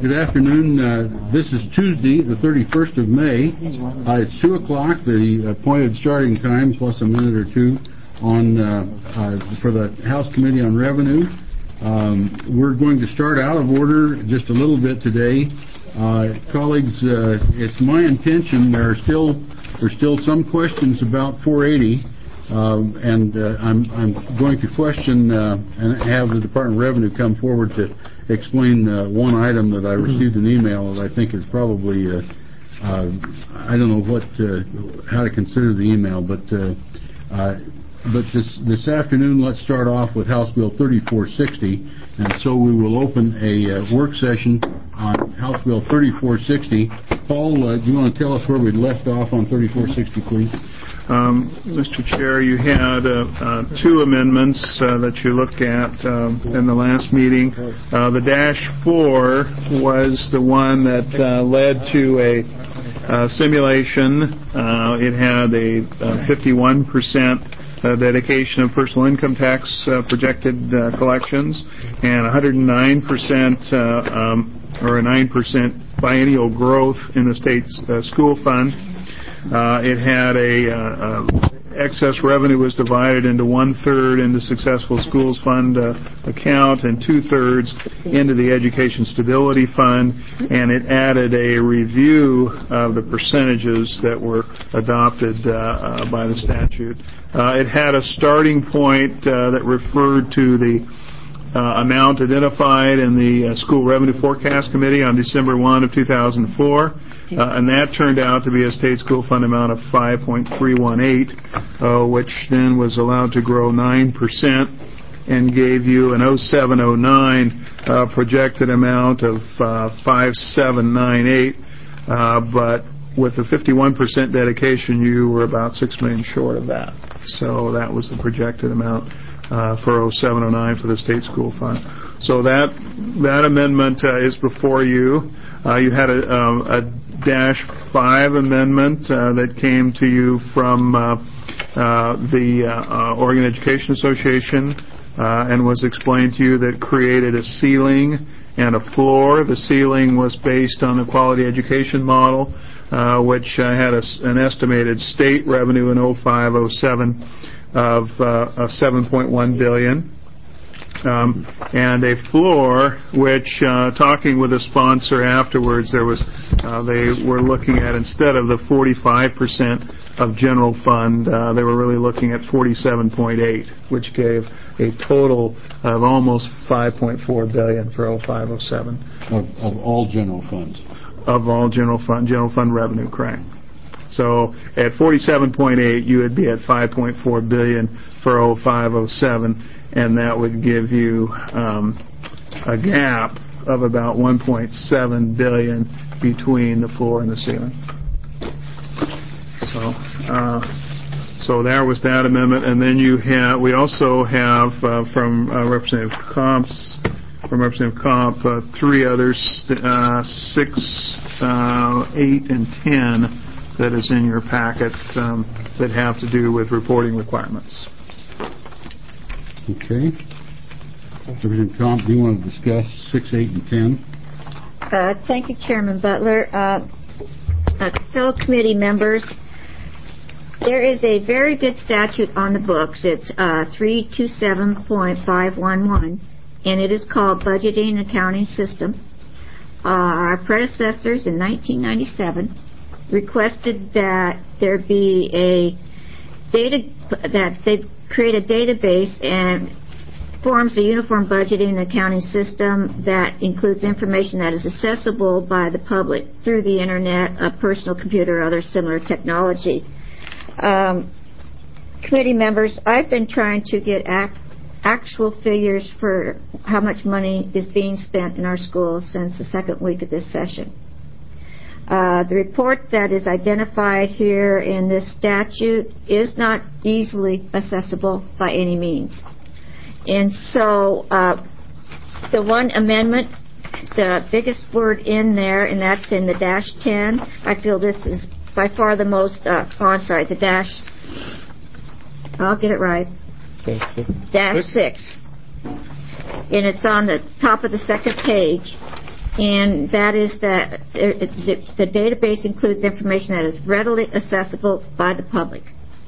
Good afternoon. This is Tuesday, the 31st of May. It's 2 o'clock, the appointed starting time, plus a minute or two on for the House Committee on Revenue. We're going to start out of order just a little bit today. Colleagues, it's my intention there's still some questions about 480. I'm going to question and have the Department of Revenue come forward to explain one item that I received an email that I think is probably I don't know how to consider the email, but this afternoon let's start off with House Bill 3460, and so we will open a work session on House Bill 3460. Paul, do you want to tell us where we left off on 3460, please? Mr. Chair, you had two amendments that you looked at in the last meeting. The -4 was the one that led to a simulation. It had a 51% dedication of personal income tax projected collections and 109% or a 9% biennial growth in the state's school fund. It had excess revenue was divided into 1/3 into successful schools fund account and 2/3 into the education stability fund, and it added a review of the percentages that were adopted by the statute. It had a starting point that referred to the amount identified in the School Revenue Forecast Committee on December 1 of 2004. And that turned out to be a state school fund amount of 5.318, which then was allowed to grow 9% and gave you an 0709 projected amount of 5798. But with the 51% dedication, you were about $6 million short of that. So that was the projected amount for 0709 for the state school fund. So that amendment is before you. You had a -5 amendment that came to you from the Oregon Education Association and was explained to you that created a ceiling and a floor. The ceiling was based on the quality education model, which had an estimated state revenue in 05-07 of $7.1 billion. And a floor, which, talking with a sponsor afterwards, they were looking at, instead of the 45% of general fund, they were really looking at 47.8, which gave a total of almost $5.4 billion for 05-07. Of all general funds. Of all general fund revenue, correct. So at 47.8, you would be at 5.4 billion for 05-07. And that would give you a gap of about 1.7 billion between the floor and the ceiling. So there was that amendment, and then we also have from Representative Comp, three others, 6, 8, and 10 that is in your packet that have to do with reporting requirements. Okay. Representative Comp, do you want to discuss 6, 8, and 10? Thank you, Chairman Butler. Fellow committee members, there is a very good statute on the books. It's 327.511, and it is called Budgeting and Accounting System. Our predecessors in 1997 requested that there be that they create a database and forms a uniform budgeting and accounting system that includes information that is accessible by the public through the internet, a personal computer, or other similar technology. Committee members, I've been trying to get actual figures for how much money is being spent in our schools since the second week of this session. The report that is identified here in this statute is not easily accessible by any means. And so the one amendment, the biggest word in there, and that's in the -10, I feel this is by far the most, the dash, I'll get it right, -6. And it's on the top of the second page. and that is that the database includes information that is readily accessible by the public.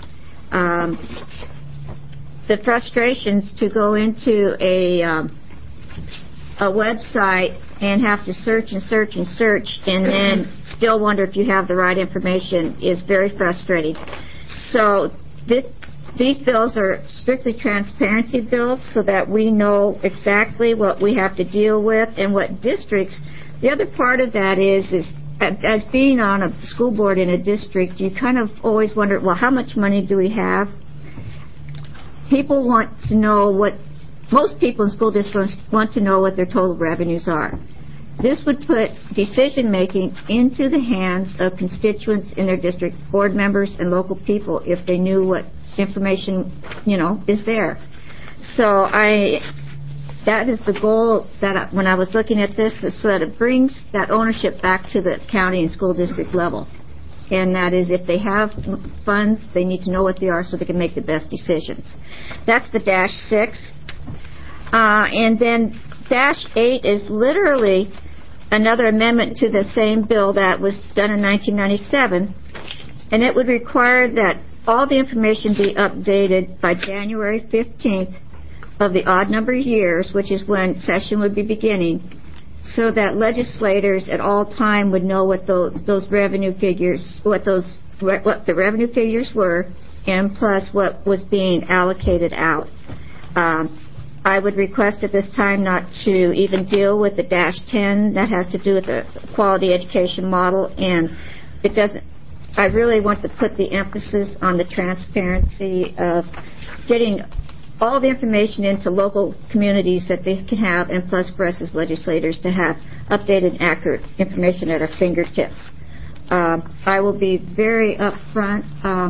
The frustrations to go into a website and have to search and search and search and then still wonder if you have the right information is very frustrating. So these bills are strictly transparency bills so that we know exactly what we have to deal with and what districts. The other part of that is as being on a school board in a district, you kind of always wonder, well, how much money do we have? People want to know most people in school districts want to know what their total revenues are. This would put decision-making into the hands of constituents in their district, board members and local people, if they knew what information, is there. So that is the goal that when I was looking at this, is so that it brings that ownership back to the county and school district level. And that is, if they have funds, they need to know what they are so they can make the best decisions. That's the -6. And then -8 is literally another amendment to the same bill that was done in 1997. And it would require that all the information be updated by January 15th of the odd number of years, which is when session would be beginning, so that legislators at all time would know what those revenue figures, what the revenue figures were, and plus what was being allocated out. I would request at this time not to even deal with the -10 that has to do with the quality education model, and it doesn't. I really want to put the emphasis on the transparency of getting all the information into local communities that they can have, and plus for us as legislators to have updated, accurate information at our fingertips. I will be very upfront.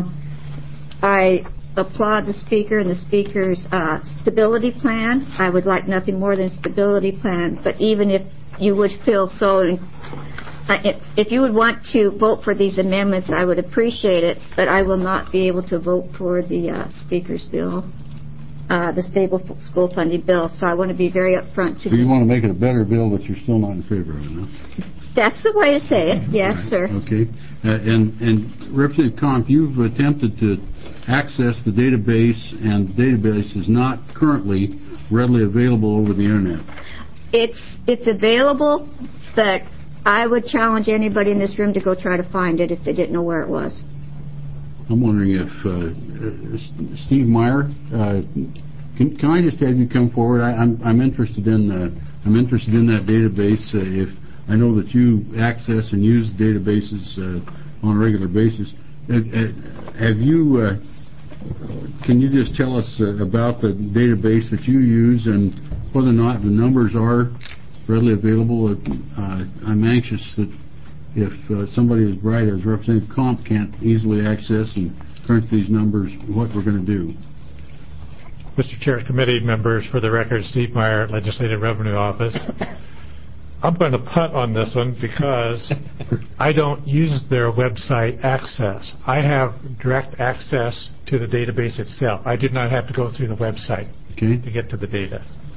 I applaud the speaker and the speaker's stability plan. I would like nothing more than a stability plan, but even if you would feel so, if you would want to vote for these amendments, I would appreciate it, but I will not be able to vote for the speaker's bill, the stable school funding bill, so I want to be very upfront. So you want to make it a better bill, but you're still not in favor of it, huh? That's the way to say it, yes, right. Sir. Okay. And Representative Comp, you've attempted to access the database, and the database is not currently readily available over the Internet. It's available, but I would challenge anybody in this room to go try to find it if they didn't know where it was. I'm wondering if Steve Meyer, can I just have you come forward? I'm interested in that database. If I know that you access and use databases on a regular basis, have you? Can you just tell us about the database that you use and whether or not the numbers are readily available? I'm anxious that if somebody as bright as Representative Comp can't easily access and crunch these numbers, what we're going to do. Mr. Chair, committee members, for the record, Steve Meyer, Legislative Revenue Office. I'm going to punt on this one because I don't use their website access. I have direct access to the database itself. I did not have to go through the website to get to the data.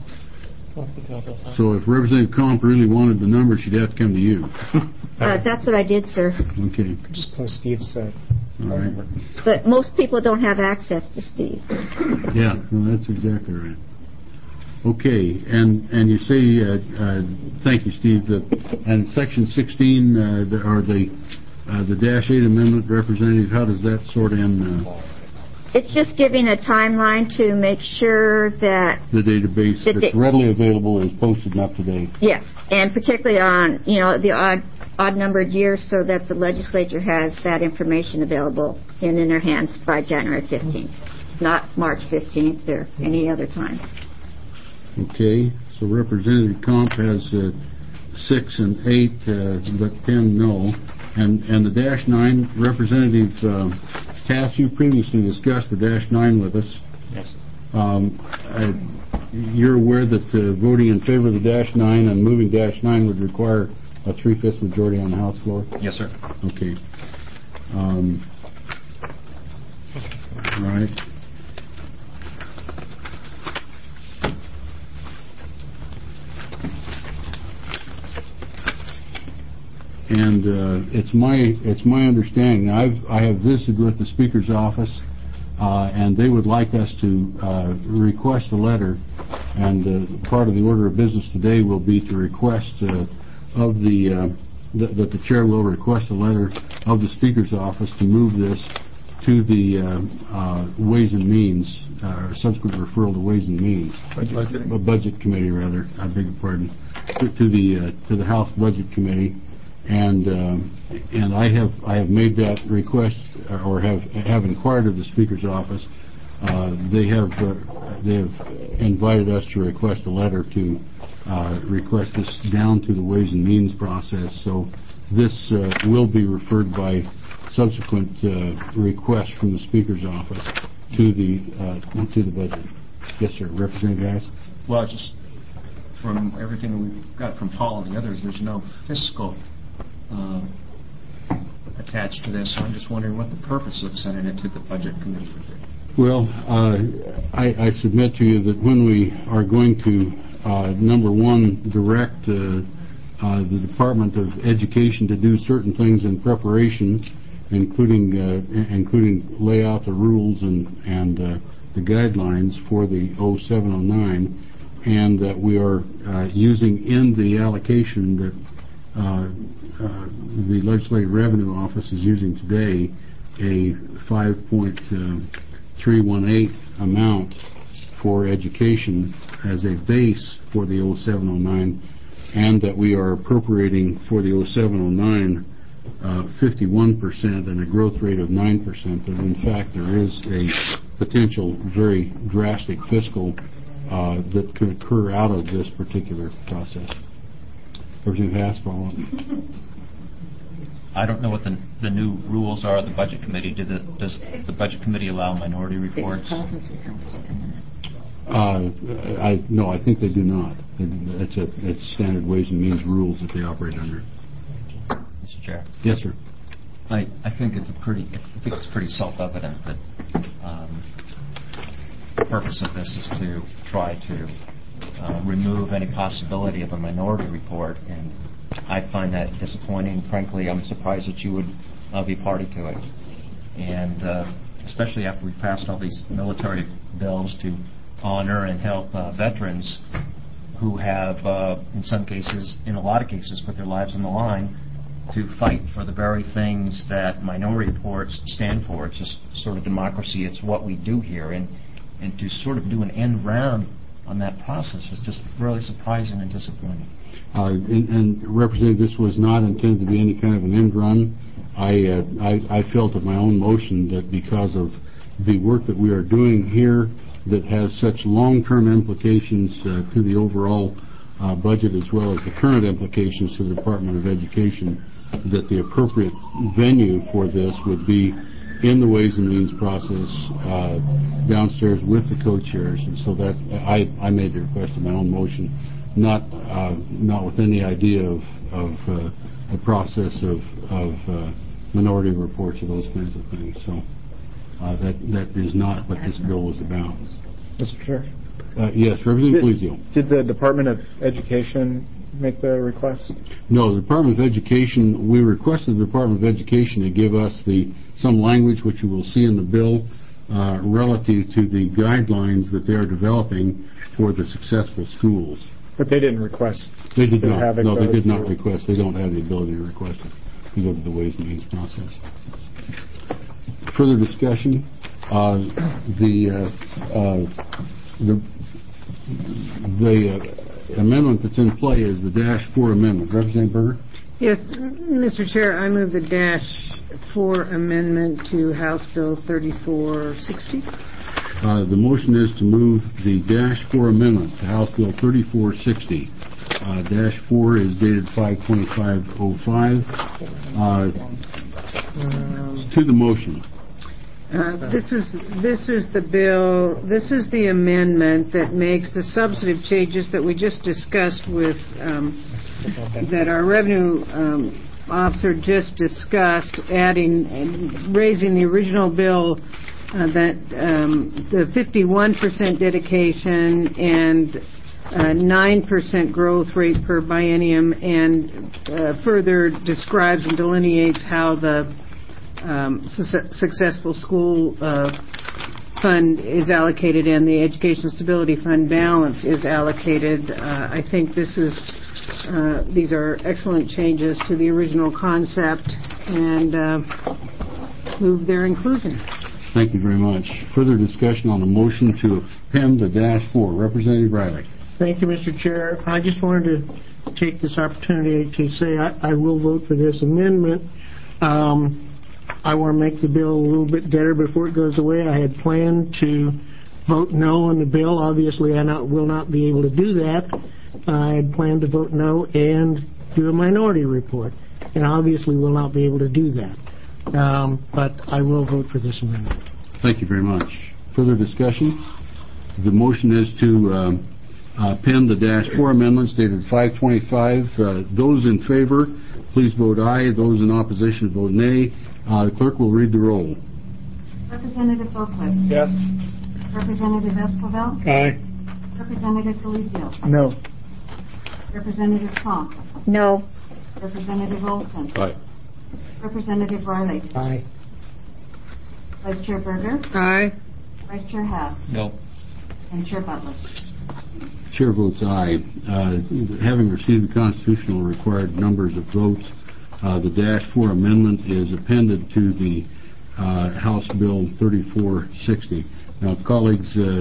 So if Representative Comp really wanted the numbers, she'd have to come to you. That's what I did, sir. Okay. Just post Steve's site. All right. But most people don't have access to Steve. Yeah, well, that's exactly right. Okay, and you say, thank you, Steve, and Section 16, or the -8 amendment, Representative, how does that sort in? It's just giving a timeline to make sure that the database that's readily available is posted and up to date. Yes, and particularly on the odd numbered years, so that the legislature has that information available in their hands by January 15th, not March 15th or any other time. Okay, so Representative Comp has 6 and 8, but 10 no, and the -9, Representative Cass, you previously discussed the -9 with us. Yes. You're aware that voting in favor of the -9 and moving -9 would require a 3/5 majority on the House floor? Yes, sir. Okay. All right. and it's my understanding. I have visited with the Speaker's office, and they would like us to request a letter. And part of the order of business today will be to request that the chair will request a letter of the Speaker's office to move this to the Ways and Means, subsequent referral to Ways and Means, Budget Committee, rather. I beg your pardon, to the House Budget Committee, and I have made that request, or have inquired of the Speaker's office. They have invited us to request a letter to request this down to the Ways and Means process. So this will be referred by subsequent request from the Speaker's office to the budget. Yes, sir. Representative Harris? Well, just from everything we've got from Paul and the others, there's no fiscal attached to this. So I'm just wondering what the purpose of sending it to the Budget Committee would be. Well, I submit to you that when we are going to, number one, direct the Department of Education to do certain things in preparation, including lay out the rules and the guidelines for the 0709, and that we are using in the allocation that the Legislative Revenue Office is using today a 5.318 amount for education as a base for the 0709, and that we are appropriating for the 0709 51% and a growth rate of 9%, but in fact there is a potential very drastic fiscal that could occur out of this particular process. Representative Haas, follow up. I don't know what the new rules are of the Budget Committee. Does the Budget Committee allow minority reports? No, I think they do not. It's standard Ways and Means rules that they operate under. Mr. Chair. Yes, sir. I think it's pretty self-evident that the purpose of this is to try to remove any possibility of a minority report, and I find that disappointing. Frankly, I'm surprised that you would be party to it, and especially after we've passed all these military bills to honor and help veterans who have, in a lot of cases, put their lives on the line to fight for the very things that minority reports stand for. It's just sort of democracy. It's what we do here, and to sort of do an end round on that process is just really surprising and disappointing. And Representative, this was not intended to be any kind of an end run. I felt of my own motion that because of the work that we are doing here that has such long-term implications to the overall budget as well as the current implications to the Department of Education, that the appropriate venue for this would be in the Ways and Means process downstairs with the co-chairs, and so that I made the request of my own motion, not with any idea of a process of minority reports or those kinds of things. So that is not what this bill was about. Mr. Chair? Yes, Representative Polizio. Did the Department of Education make the request? No, the Department of Education, we requested the Department of Education to give us some language, which you will see in the bill, relative to the guidelines that they are developing for the successful schools. But they didn't request. They did not. No, they did not request. They don't have the ability to request it. We go to the Ways and Means process. Further discussion. The amendment that's in play is the -4 amendment. Representative Berger? Yes, Mr. Chair, I move the -4 amendment to House Bill 3460. The motion is to move the -4 amendment to House Bill 3460. -4 is dated 5/25/05. To the motion. This is the bill. This is the amendment that makes the substantive changes that we just discussed with that our revenue officer just discussed, adding and raising the original bill that the 51% dedication and 9% growth rate per biennium, and further describes and delineates how the successful school fund is allocated and the Education Stability Fund balance is allocated. I think these are excellent changes to the original concept, and move their inclusion. Thank you very much. Further discussion on the motion to append the -4. Representative Riley. Thank you, Mr. Chair. I just wanted to take this opportunity to say I will vote for this amendment. I want to make the bill a little bit better before it goes away. I had planned to vote no on the bill. Obviously, I will not be able to do that. I had planned to vote no and do a minority report, and obviously will not be able to do that. But I will vote for this amendment. Thank you very much. Further discussion? The motion is to append the -4 amendments dated 5/25. Those in favor, please vote aye. Those in opposition, vote nay. The clerk will read the roll. Representative Boquist. Yes. Representative Esquivel. Aye. Representative Felicio. No. Representative Trump. No. Representative Olson. Aye. Representative Riley. Aye. Vice Chair Berger. Aye. Vice Chair Haas. No. And Chair Butler. Chair votes aye. Having received the constitutional required numbers of votes, the -4 amendment is appended to the House Bill 3460. Now, colleagues, the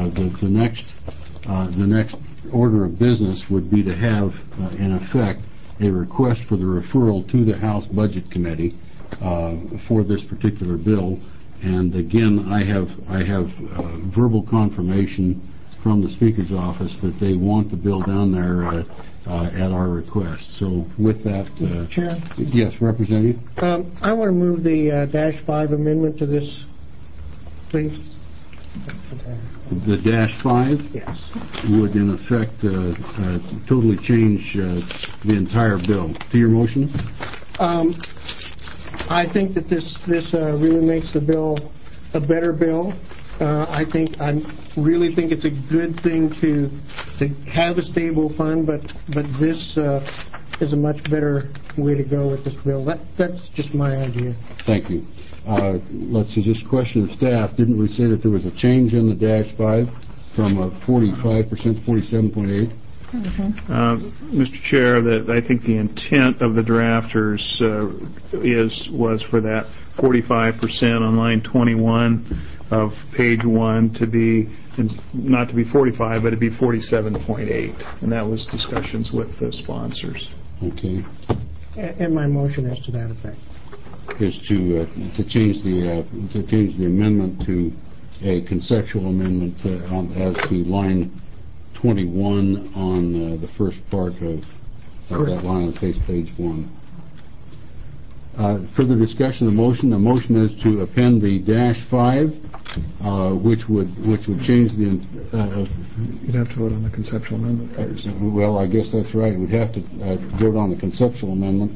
next order of business would be to have, in effect, a request for the referral to the House Budget Committee for this particular bill. And again, I have verbal confirmation from the Speaker's office that they want the bill down there at our request. So with that... Mr. Chair? Yes, Representative? I want to move the -5 amendment to this, please. The -5 Yes. would, in effect, totally change the entire bill. To your motion? I think that this really makes the bill a better bill. I really think it's a good thing to have a stable fund, but this is a much better way to go with this bill. That's just my idea. Thank you. Let's see, just a question of staff. Didn't we say that there was a change in the -5 from 45% to 47.8? Mr. Chair, that I think the intent of the drafters was for that 45% on line 21 of page 1 to be, not to be 45, but to be 47.8, and that was discussions with the sponsors. Okay. And my motion is to that effect. Is to change the amendment to a conceptual amendment as to line 21 on the first part of that line on page 1. Further discussion of the motion. The motion is to append the -5, which would change the. You'd have to vote on the conceptual amendment first. Well, I guess that's right. We'd have to vote on the conceptual amendment,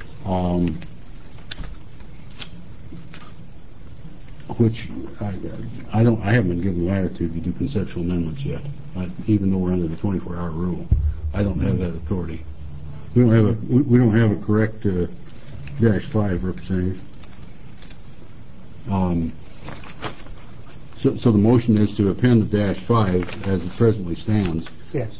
which I haven't been given latitude to do conceptual amendments yet. Even though we're under the 24-hour rule, I don't have that authority. We don't have a correct -5, Representative. So the motion is to append the -5 as it presently stands. Yes.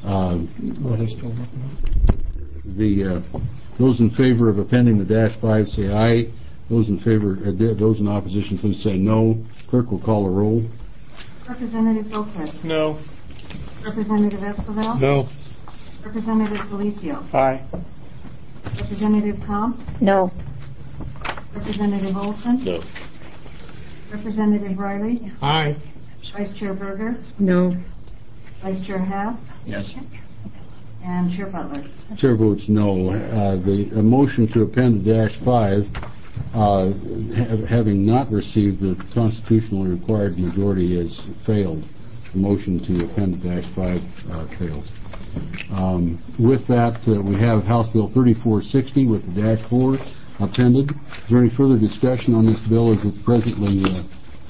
Those in favor of appending the -5 say aye. Those in favor, those in opposition, please say no. Clerk will call the roll. Representative Boquist. No. Representative Esquivel. No. Representative Felicio. Aye. Representative Trump. No. Representative Olson. No. Representative Riley. Aye. Vice Chair Berger. No. Vice Chair Haas. Yes. And Chair Butler. Chair votes no. The motion to append the -5, having not received the constitutionally required majority, has failed. The motion to append the -5 fails. With that, we have House Bill 3460 with the -4 appended. Is there any further discussion on this bill as it's presently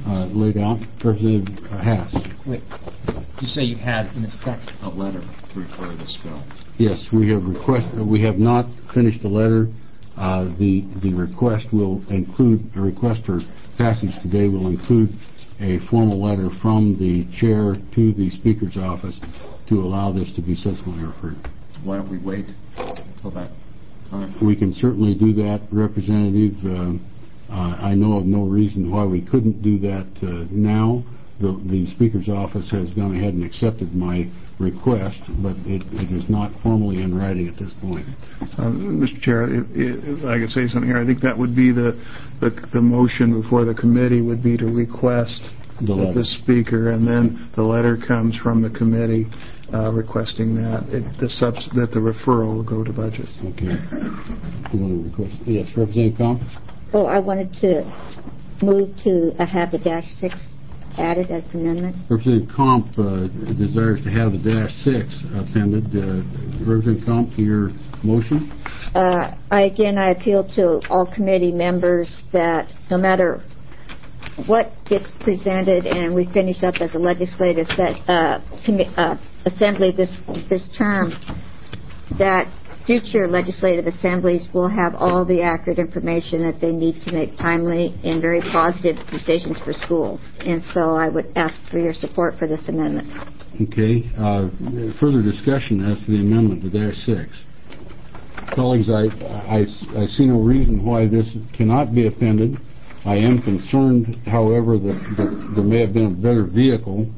laid out. Representative Haas. Wait, you say you had, in effect, a letter to refer this bill. Yes, we have not finished the letter. The request will include, the request for passage today will include a formal letter from the chair to the Speaker's office to allow this to be subsequently referred. Why don't we wait until that time? We can certainly do that, Representative. I know of no reason why we couldn't do that now. The Speaker's office has gone ahead and accepted my request, but it is not formally in writing at this point. Mr. Chair, if I could say something here, I think that would be the motion before the committee would be to request the Speaker, and then the letter comes from the committee requesting that the referral will go to budget. Okay. You want to request? Yes, Representative Comp? Oh, I wanted to move to have the -6 added as an amendment. Representative Comp desires to have the -6 appended. Representative Comp, to your motion? I appeal to all committee members that no matter what gets presented and we finish up as a legislative assembly this term, that future legislative assemblies will have all the accurate information that they need to make timely and very positive decisions for schools. And so I would ask for your support for this amendment. Okay. Further discussion as to the amendment to -6. Colleagues, I see no reason why this cannot be appended. I am concerned, however, that there may have been a better vehicle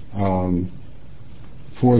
for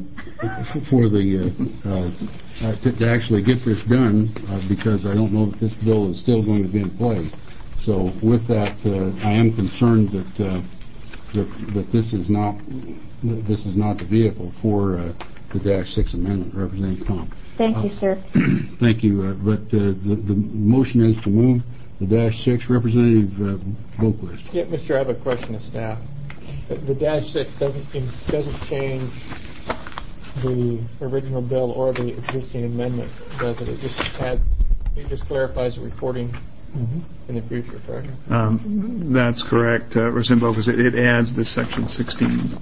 to actually get this done, because I don't know that this bill is still going to be in play. So with that, I am concerned that this is not the vehicle for the -6 amendment. Representative Comp. Thank you, sir. Thank you. But the motion is to move the -6. Representative Boquist. Yeah, Mr. Chair, I have a question to staff. The -6 doesn't change the original bill or the existing amendment, does it? It just clarifies the reporting in the future, correct? That's correct, Representative Boquist. It adds the section 16.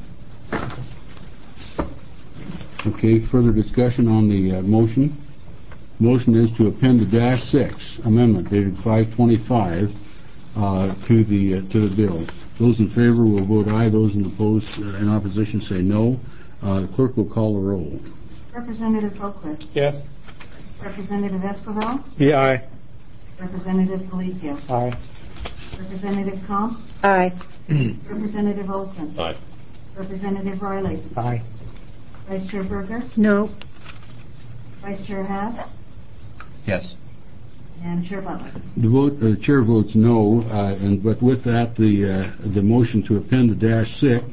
Okay, further discussion on the motion. Motion is to append the -6 amendment dated 5/25 to the bill. Those in favor will vote aye. Those in opposition say no. The clerk will call the roll. Representative Boquist. Yes. Representative Esquivel. Yeah, aye. Representative Felicio. Aye. Representative Comp. Aye. Representative Olson. Aye. Representative Riley. Aye. Vice Chair Berger. No. Vice Chair Haas. Yes. And Chair Butler. The chair votes no, but with that, the motion to append the -6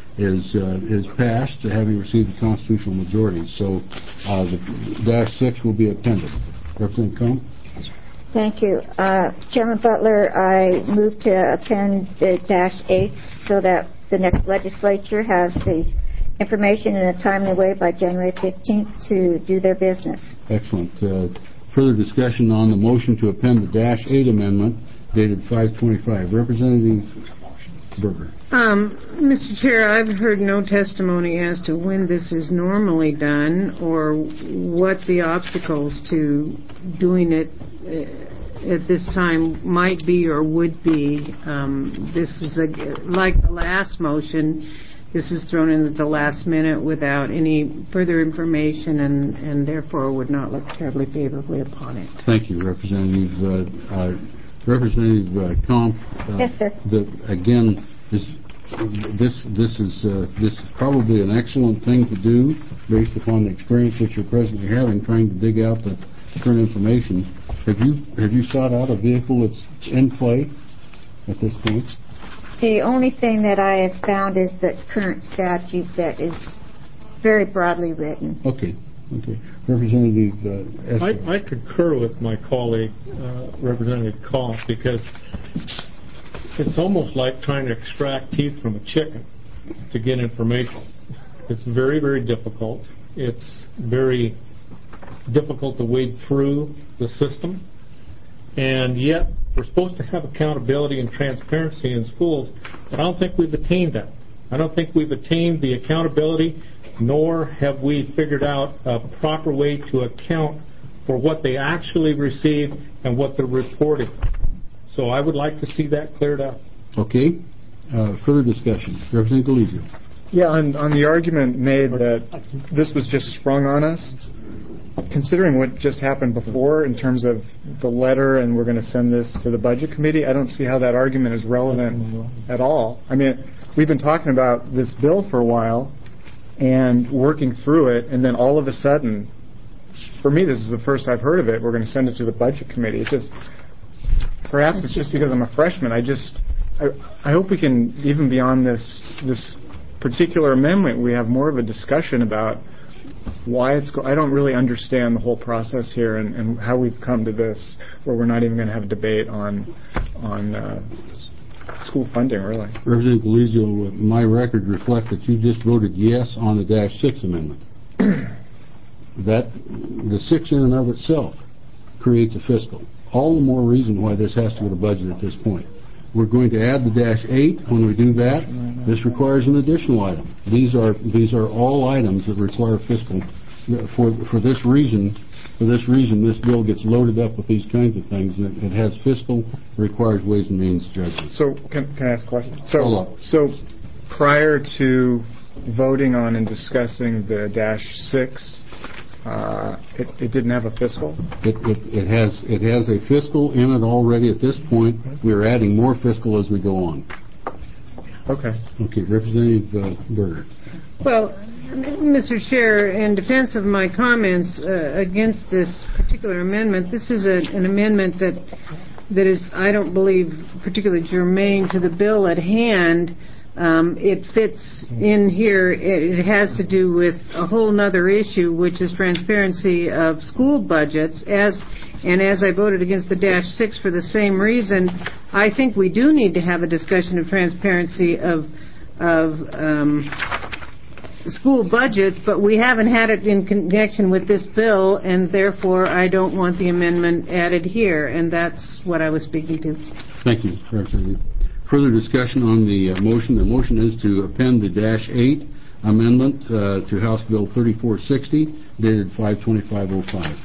is passed, having received the constitutional majority. So the -6 will be appended. Representative Comp. Thank you. Chairman Butler, I move to append the -8 so that the next legislature has the information in a timely way by January 15th to do their business. Excellent. Further discussion on the motion to append the -8 amendment dated 5/25. Representative Berger. Mr. Chair, I've heard no testimony as to when this is normally done or what the obstacles to doing it at this time might be or would be. This is like the last motion. This is thrown in at the last minute without any further information, and therefore would not look terribly favorably upon it. Thank you, Representative. Representative Comp. Yes, sir. Again, this is probably an excellent thing to do based upon the experience that you're presently having trying to dig out the current information. Have you sought out a vehicle that's in play at this point? The only thing that I have found is the current statute that is very broadly written. Okay. Representative Estes. I concur with my colleague, Representative Comp, because it's almost like trying to extract teeth from a chicken to get information. It's very, very difficult. It's very difficult to wade through the system. and yet we're supposed to have accountability and transparency in schools, but I don't think we've attained that. I don't think we've attained the accountability, nor have we figured out a proper way to account for what they actually receive and what they're reporting. So I would like to see that cleared up. Okay. Further discussion. Representative Delizio. Yeah, on the argument made that this was just sprung on us, considering what just happened before in terms of the letter and we're going to send this to the Budget Committee, I don't see how that argument is relevant at all. I mean, we've been talking about this bill for a while and working through it, and then all of a sudden, for me, this is the first I've heard of it, we're going to send it to the Budget Committee. It's just, perhaps it's just because I'm a freshman. I hope we can, even beyond this particular amendment, we have more of a discussion about why I don't really understand the whole process here and how we've come to this, where we're not even going to have a debate on school funding, really. Representative Delizio, my record reflects that you just voted yes on the -6 amendment. That the 6 in and of itself creates a fiscal. All the more reason why this has to go to budget at this point. We're going to add the -8. When we do that, this requires an additional item. These are all items that require fiscal. For this reason, this bill gets loaded up with these kinds of things. It has fiscal, requires Ways and Means judgment. So can I ask a question? Hold on. So prior to voting on and discussing the -6, it didn't have a fiscal? It has a fiscal in it already at this point. We're adding more fiscal as we go on. Okay. Okay, Representative Berger. Well, Mr. Chair, in defense of my comments against this particular amendment, this is an amendment that is, I don't believe, particularly germane to the bill at hand. It fits in here. It has to do with a whole other issue, which is transparency of school budgets. As I voted against the -6 for the same reason, I think we do need to have a discussion of transparency of school budgets, but we haven't had it in connection with this bill, and therefore I don't want the amendment added here, and that's what I was speaking to. Thank you, Representative. Further discussion on the motion. The motion is to append the -8 amendment to House Bill 3460, dated 5/25/05.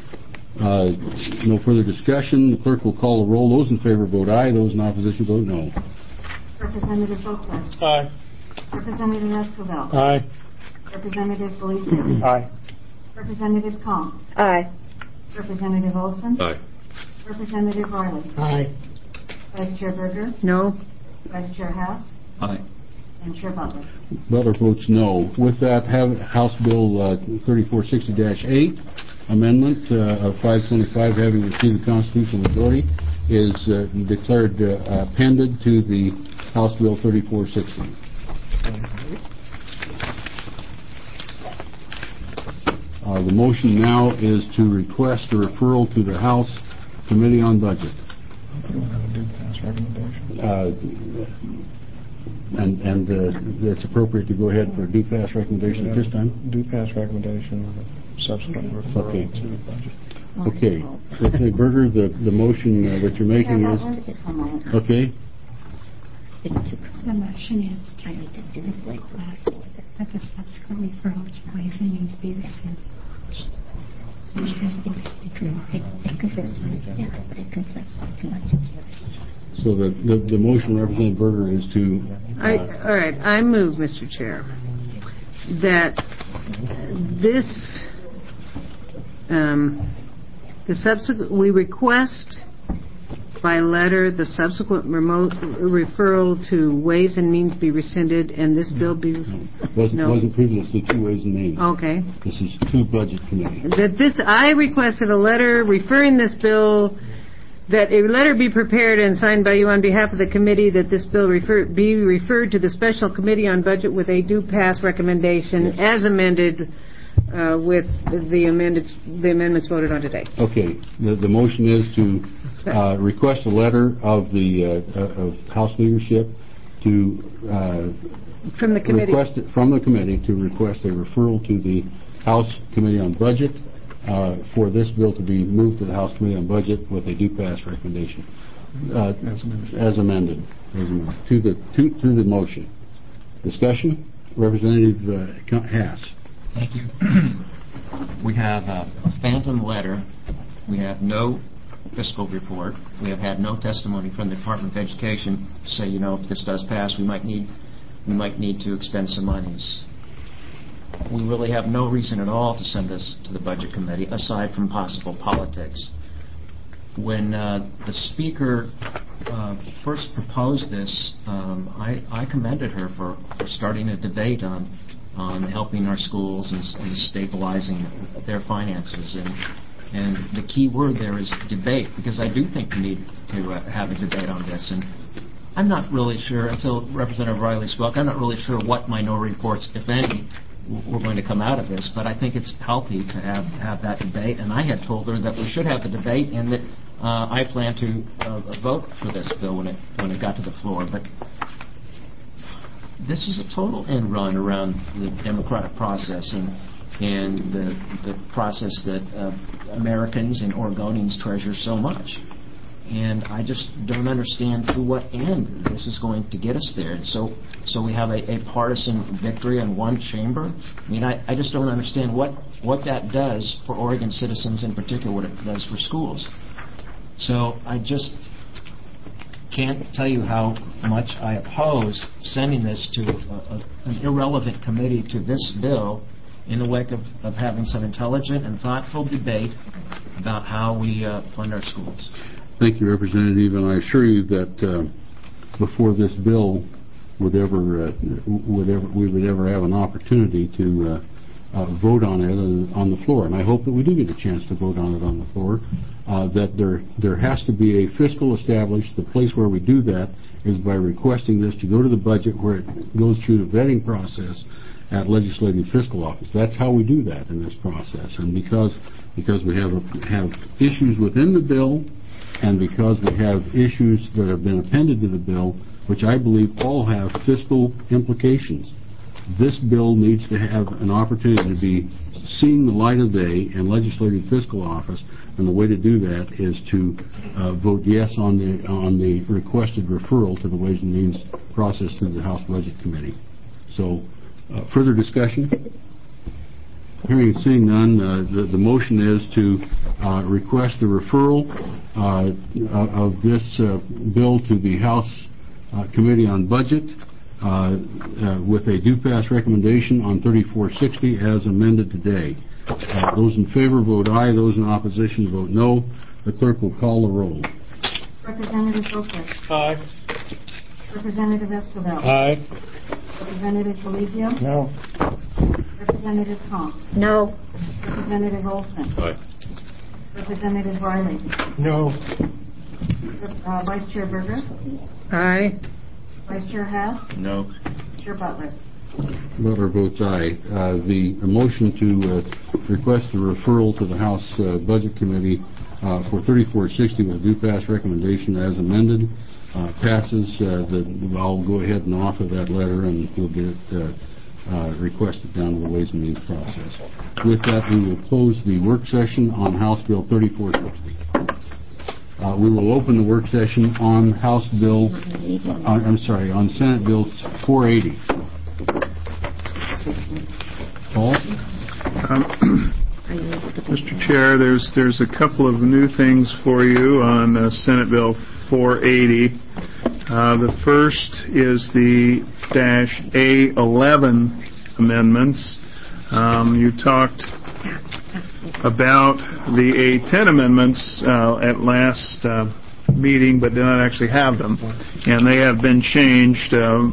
No further discussion. The clerk will call the roll. Those in favor vote aye. Those in opposition vote no. Representative Boatwell. Aye. Representative Escobar. Aye. Representative Delizio. Aye. Representative Comte. Aye. Representative Olson. Aye. Representative Riley. Aye. Vice Chair Berger. No? Vice Chair House. Aye. And Chair Butler. Butler votes no. With that, House Bill 3460-8 amendment of 525, having received the constitutional majority, is declared appended to the House Bill 3460. The motion now is to request a referral to the House Committee on Budget. And it's appropriate to go ahead for a due pass recommendation at this time? Due pass recommendation with a subsequent referral to the budget. Okay. Representative Berger, the motion that you're making is... Okay. The motion is to request that the subsequent referral to Ways and Means be rescinded. So the motion, Representative Berger, is to... All right. I move, Mr. Chair, that this, we request by letter the subsequent referral to Ways and Means be rescinded, and this bill be... Wasn't previously to Ways and Means. Okay. This is to Budget Committee. I requested a letter referring this bill, that a letter be prepared and signed by you on behalf of the committee, that this bill be referred to the Special Committee on Budget with a due pass recommendation, yes, as amended with the amendments voted on today. Okay. The motion is to request a letter of the of House leadership to from the committee to request a referral to the House Committee on Budget for this bill to be moved to the House Committee on Budget with a do-pass recommendation. As amended. To the motion. Discussion? Representative Haas. Thank you. We have a phantom letter. We have no fiscal report. We have had no testimony from the Department of Education to say, if this does pass, we might need to expend some monies. We really have no reason at all to send this to the Budget Committee, aside from possible politics. When the Speaker first proposed this, I commended her for starting a debate on helping our schools and stabilizing their finances. And the key word there is debate, because I do think we need to have a debate on this. And I'm not really sure, until Representative Riley spoke, I'm not really sure what minority reports, if any, were going to come out of this. But I think it's healthy to have that debate. And I had told her that we should have the debate and that I plan to vote for this bill when it got to the floor. But this is a total end run around the democratic process and the process that Americans and Oregonians treasure so much. And I just don't understand to what end this is going to get us there. And so we have a partisan victory in one chamber. I mean, I just don't understand what that does for Oregon citizens, in particular what it does for schools. So I just can't tell you how much I oppose sending this to an irrelevant committee to this bill in the wake of having some intelligent and thoughtful debate about how we fund our schools. Thank you, Representative, and I assure you that before this bill we would ever have an opportunity to vote on it on the floor, and I hope that we do get a chance to vote on it on the floor, that there has to be a fiscal established. The place where we do that is by requesting this to go to the budget, where it goes through the vetting process at Legislative Fiscal Office. That's how we do that in this process. And because we have issues within the bill, and because we have issues that have been appended to the bill, which I believe all have fiscal implications, this bill needs to have an opportunity to be seeing the light of day in Legislative Fiscal Office, and the way to do that is to vote yes on the requested referral to the Ways and Means process through the House Budget Committee. So, further discussion? Hearing and seeing none, the motion is to request the referral of this bill to the House Committee on Budget with a do-pass recommendation on 3460 as amended today. Those in favor vote aye. Those in opposition vote no. The clerk will call the roll. Representative Booker. Aye. Representative Esquivel. Aye. Representative Felicio. No. Representative Comp. No. Representative Olson. Aye. Representative Riley. No. Vice Chair Berger. Aye. Vice Chair Haas. No. Chair Butler. Butler votes aye. The motion to request the referral to the House Budget Committee for 3460 with a do-pass recommendation as amended passes. I'll go ahead and offer that letter, and we'll get it requested down to the Ways and Means process. With that, we will close the work session on House Bill 3460. We will open the work session on House Bill, on Senate Bill 480. Paul? Mr. Chair, there's a couple of new things for you on Senate Bill 480. The first is the -A11 amendments. You talked about the A10 amendments at last meeting, but did not actually have them. And they have been changed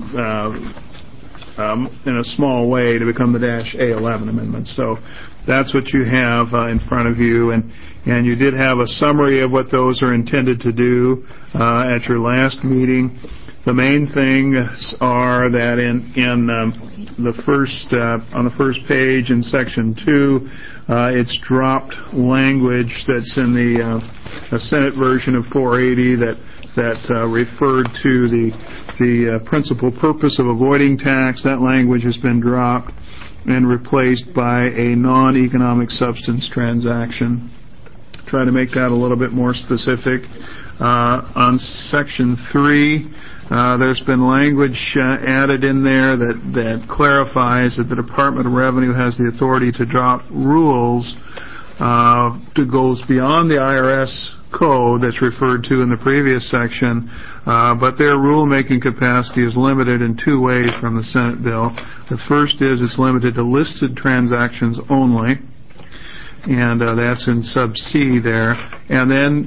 in a small way to become the -A11 amendments. So that's what you have in front of you. And you did have a summary of what those are intended to do at your last meeting. The main things are that in the first on the first page in section 2, it's dropped language that's in the Senate version of 480 that referred to the principal purpose of avoiding tax. That language has been dropped. and replaced by a non-economic substance transaction. Try to make that a little bit more specific. On Section 3, there's been language added in there that clarifies that the Department of Revenue has the authority to drop rules that goes beyond the IRS code that's referred to in the previous section, but their rulemaking capacity is limited in two ways from the Senate bill. The first is it's limited to listed transactions only, and that's in sub C there. And then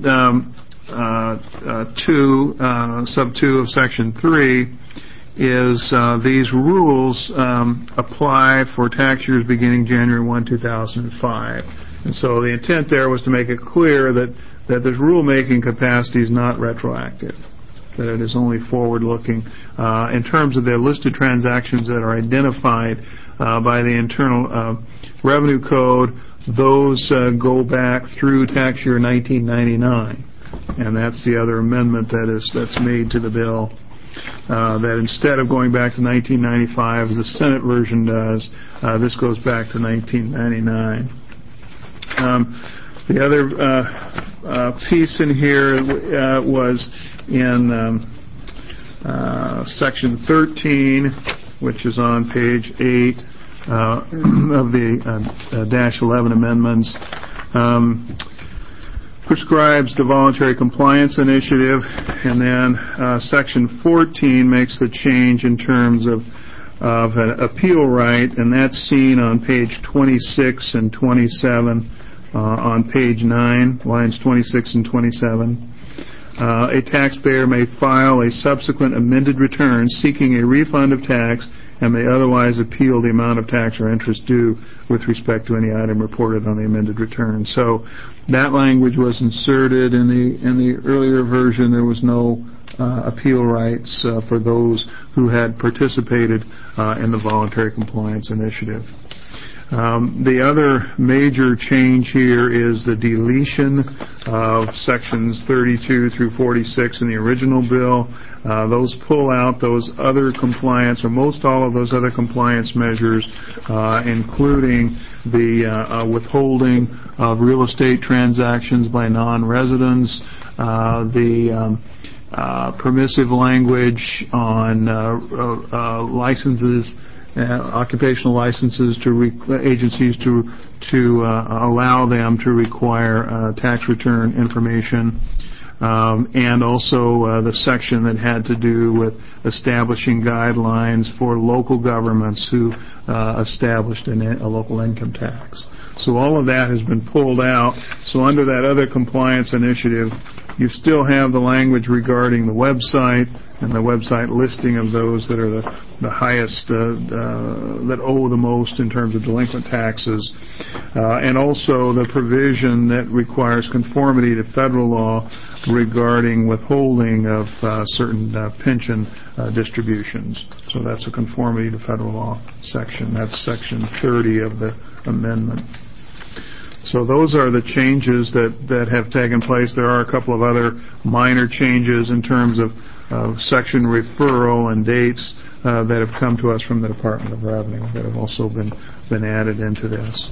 sub 2 of Section 3 is these rules apply for tax years beginning January 1, 2005. And so the intent there was to make it clear that this rulemaking capacity is not retroactive, that it is only forward-looking. In terms of the listed transactions that are identified by the Internal Revenue Code, those go back through tax year 1999. And that's the other amendment that's made to the bill, that instead of going back to 1995, as the Senate version does, this goes back to 1999. The other piece in here was in Section 13, which is on page 8 of the Dash 11 amendments. Prescribes the voluntary compliance initiative, and then Section 14 makes the change in terms of an appeal right, and that's seen on page 26 and 27, on page 9, lines 26 and 27. A taxpayer may file a subsequent amended return seeking a refund of tax and may otherwise appeal the amount of tax or interest due with respect to any item reported on the amended return. So that language was inserted in the earlier version. There was no appeal rights for those who had participated in the voluntary compliance initiative. The other major change here is the deletion of sections 32 through 46 in the original bill. Those pull out those other compliance, or most all of those other compliance measures, including the withholding of real estate transactions by non-residents, the permissive language on licenses, occupational licenses to agencies to allow them to require tax return information, and also the section that had to do with establishing guidelines for local governments who established a local income tax. So all of that has been pulled out. So under that other compliance initiative, you still have the language regarding the website and the website listing of those that are the highest, that owe the most in terms of delinquent taxes, and also the provision that requires conformity to federal law regarding withholding of certain pension distributions. So that's a conformity to federal law section. That's section 30 of the amendment. So those are the changes that have taken place. There are a couple of other minor changes in terms of section referral and dates that have come to us from the Department of Revenue that have also been added into this.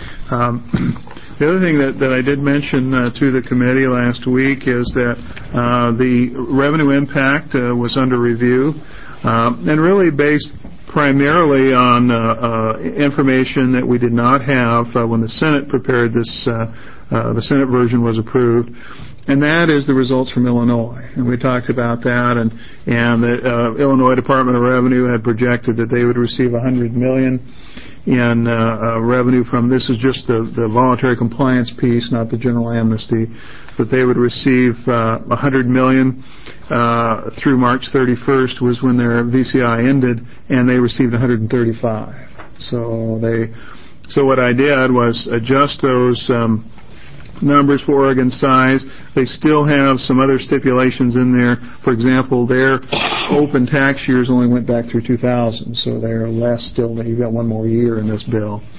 The other thing that I did mention to the committee last week is that the revenue impact was under review, and really based primarily on information that we did not have when the Senate prepared this, the Senate version was approved, and that is the results from Illinois. And we talked about that, and the Illinois Department of Revenue had projected that they would receive $100 million in revenue from, this is just the voluntary compliance piece, not the general amnesty, but they would receive $100 million through March 31st was when their VCI ended, and they received $135. So what I did was adjust those numbers for Oregon size. They still have some other stipulations in there. For example, their open tax years only went back through 2000, so they're less still. You've got one more year in this bill.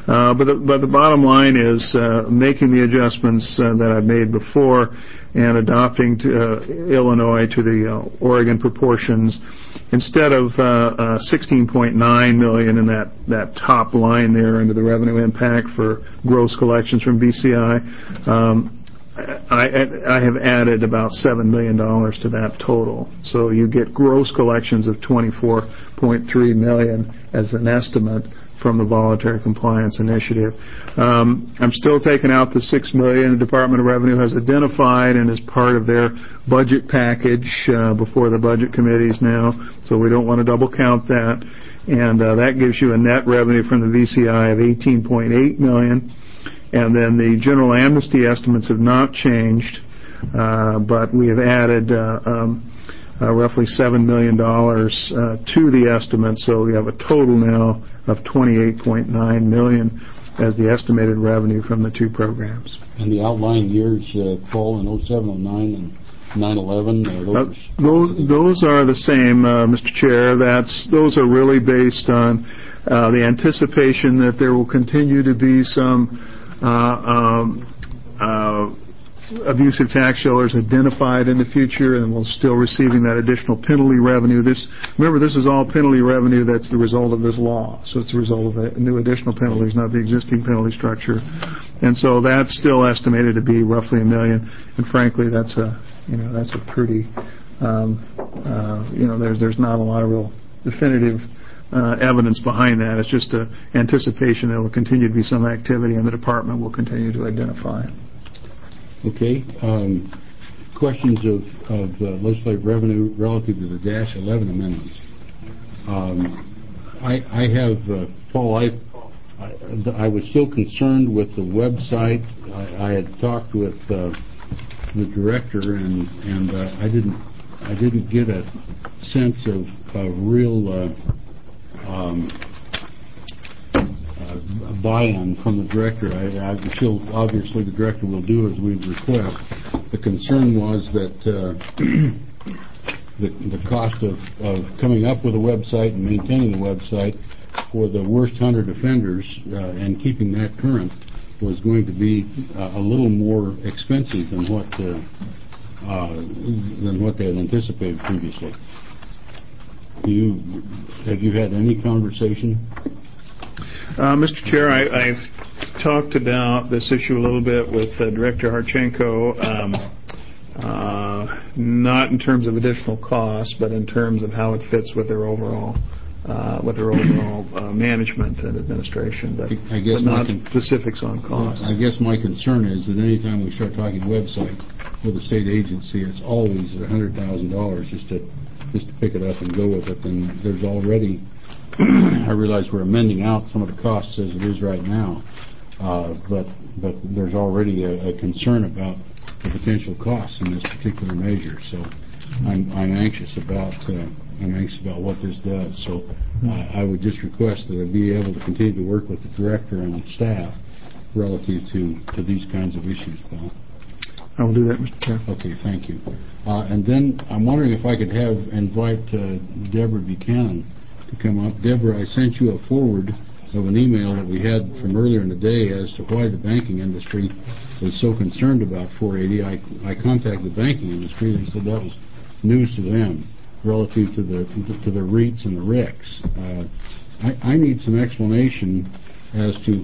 But the bottom line is making the adjustments that I've made before and adopting Illinois to the Oregon proportions. Instead of $16.9 million in that top line there under the revenue impact for gross collections from BCI, I have added about $7 million to that total. So you get gross collections of $24.3 million as an estimate from the Voluntary Compliance Initiative. I'm still taking out the $6 million the Department of Revenue has identified and is part of their budget package before the budget committees now, so we don't want to double count that. And that gives you a net revenue from the VCI of $18.8 million. And then the general amnesty estimates have not changed, but we have added roughly $7 million to the estimate, so we have a total now of $28.9 million as the estimated revenue from the two programs. And the outlying years fall in 07, 09, and 9/11. Those are the same, Mr. Chair. Those are really based on the anticipation that there will continue to be some abusive tax shelters identified in the future, and we're still receiving that additional penalty revenue. Remember, this is all penalty revenue that's the result of this law. So it's the result of the new additional penalties, not the existing penalty structure. And so that's still estimated to be roughly $1 million. And frankly, that's a pretty, there's not a lot of real definitive evidence behind that. It's just an anticipation there will continue to be some activity, and the department will continue to identify. Okay. Questions of legislative revenue relative to the Dash 11 amendments. I have, Paul, I was still concerned with the website. I had talked with the director, and I didn't get a sense of real buy-in from the director. Obviously the director will do as we request. The concern was that the cost of coming up with a website and maintaining the website for the worst 100 offenders and keeping that current was going to be a little more expensive than what they had anticipated previously. Have you had any conversation? Mr. Chair, I've talked about this issue a little bit with Director Harchenko, not in terms of additional costs, but in terms of how it fits with their overall management and administration, but not specifics on costs. I guess my concern is that any time we start talking website with a state agency, it's always $100,000 just to pick it up and go with it. And there's already, I realize we're amending out some of the costs as it is right now, but there's already a concern about the potential costs in this particular measure. So I'm anxious about what this does. So I would just request that I be able to continue to work with the director and staff relative to these kinds of issues, Paul. I will do that, Mr. Chair. Okay, thank you. And then I'm wondering if I could invite Deborah Buchanan to come up. Deborah, I sent you a forward of an email that we had from earlier in the day as to why the banking industry was so concerned about 480. I contacted the banking industry and they said that was news to them relative to the REITs and the RICs. I need some explanation as to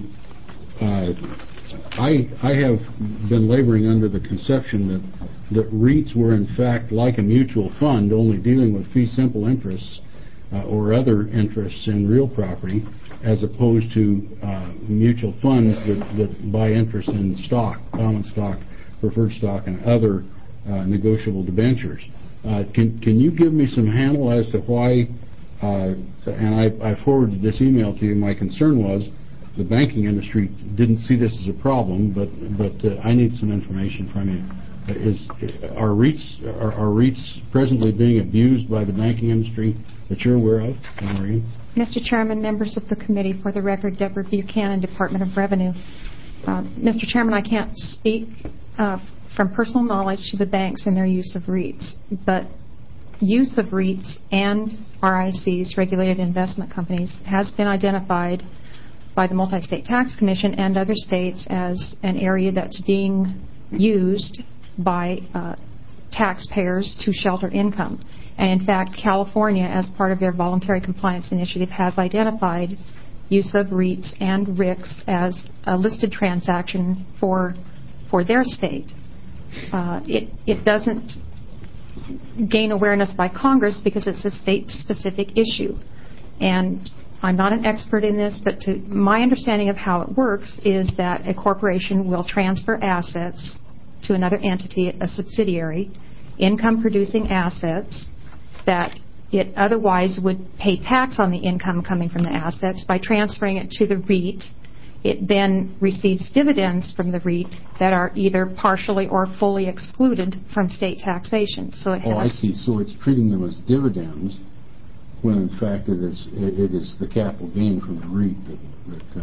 I have been laboring under the conception that REITs were in fact like a mutual fund, only dealing with fee simple interests or other interests in real property, as opposed to mutual funds that buy interest in stock, common stock, preferred stock, and other negotiable debentures. Can you give me some handle as to why, and I forwarded this email to you, my concern was the banking industry didn't see this as a problem, but I need some information from you. Are REITs presently being abused by the banking industry that you're aware of, Maureen? Mr. Chairman, members of the committee, for the record, Deborah Buchanan, Department of Revenue. Mr. Chairman, I can't speak from personal knowledge to the banks and their use of REITs, but use of REITs and RICs, regulated investment companies, has been identified by the Multi-State Tax Commission and other states as an area that's being used by taxpayers to shelter income. And in fact, California, as part of their voluntary compliance initiative, has identified use of REITs and RICs as a listed transaction for their state. It doesn't gain awareness by Congress because it's a state-specific issue. And I'm not an expert in this, but to my understanding of how it works is that a corporation will transfer assets to another entity, a subsidiary, income-producing assets that it otherwise would pay tax on the income coming from the assets. By transferring it to the REIT, it then receives dividends from the REIT that are either partially or fully excluded from state taxation. So it has, I see. So it's treating them as dividends when in fact it is the capital gain from the REIT.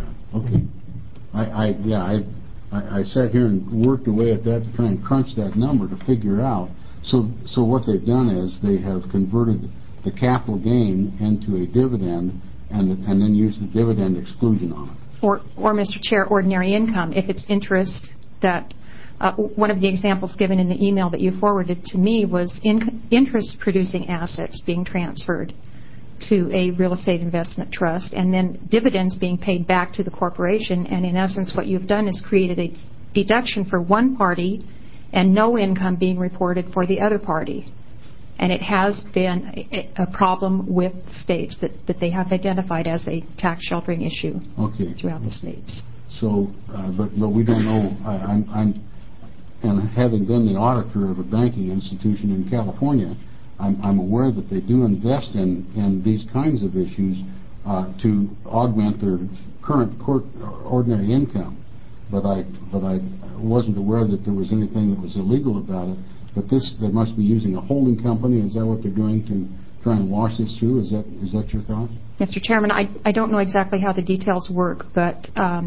Okay. I sat here and worked away at that to try and crunch that number to figure out. So what they've done is they have converted the capital gain into a dividend and then used the dividend exclusion on it. Or, Mr. Chair, ordinary income. If it's interest that, one of the examples given in the email that you forwarded to me was interest-producing assets being transferred to a real estate investment trust and then dividends being paid back to the corporation. And in essence, what you've done is created a deduction for one party and no income being reported for the other party. And it has been a problem with states that they have identified as a tax sheltering issue throughout the states. So, but we don't know. And having been the auditor of a banking institution in California, I'm aware that they do invest in these kinds of issues to augment their current ordinary income. But I wasn't aware that there was anything that was illegal about it. But they must be using a holding company. Is that what they're doing to try and wash this through? Is that your thought? Mr. Chairman, I don't know exactly how the details work, but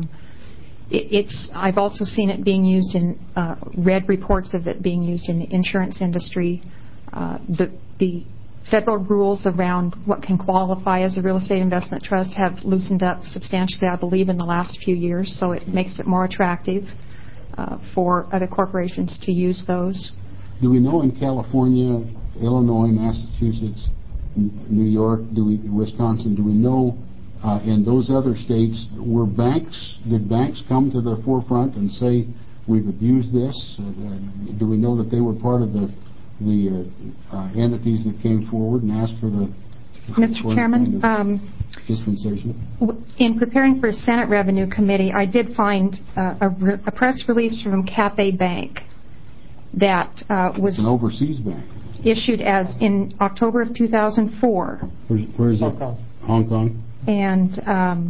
I've also seen it being used in read reports of it being used in the insurance industry. The federal rules around what can qualify as a real estate investment trust have loosened up substantially, I believe, in the last few years, so it makes it more attractive for other corporations to use those. Do we know in California, Illinois, Massachusetts, New York, Wisconsin, do we know in those other states, did banks come to the forefront and say, we've abused this? Do we know that they were part of the entities that came forward and asked for the Mr. Chairman, dispensation? In preparing for Senate Revenue Committee, I did find a press release from Cathay Bank that was an overseas bank issued as in October of 2004. Where is it? Hong Kong. And